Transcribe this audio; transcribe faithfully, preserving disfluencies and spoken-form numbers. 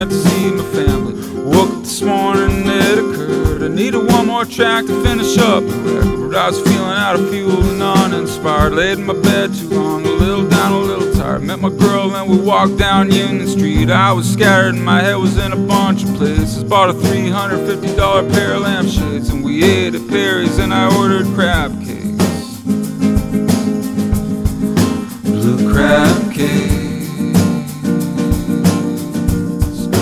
to see my family. Woke up this morning, it occurred I needed one more track to finish up the record. I was feeling out of fuel and uninspired. Laid in my bed too long, a little down, a little tired. Met my girl and we walked down Union Street. I was scattered and my head was in a bunch of places. Bought a three hundred fifty dollar pair of lampshades and we ate at Perry's and I ordered crab cake.